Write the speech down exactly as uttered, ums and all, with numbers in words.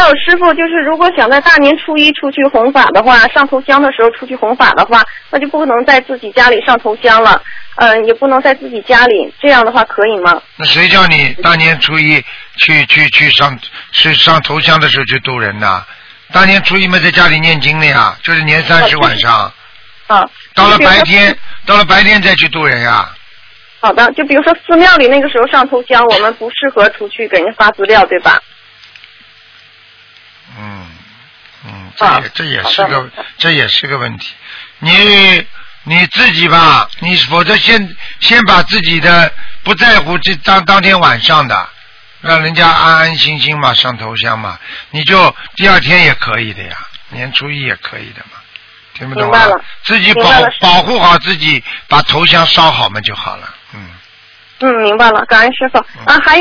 师傅，就是如果想在大年初一出去弘法的话，上头香的时候出去弘法的话，那就不能在自己家里上头香了，嗯、呃，也不能在自己家里，这样的话可以吗？ 那谁叫你大年初一去去去上去上头香的时候去渡人呢？大年初一嘛，在家里念经的呀，就是年三十晚上。 啊。 到了白天，到了白天再去渡人呀。 好的，就比如说寺庙里那个时候上头香，我们不适合出去给人发资料，对吧？ 嗯嗯，这也、啊、这也是个这也是个问题。你你自己吧，你否则先先把自己的不在乎这当当天晚上的，让人家安安心心嘛上头香嘛，你就第二天也可以的呀，年初一也可以的嘛，听不懂啊？ 明白了， 自己保保护好自己，把头香烧好嘛就好了。嗯。 嗯，明白了，感恩师傅。啊，还有。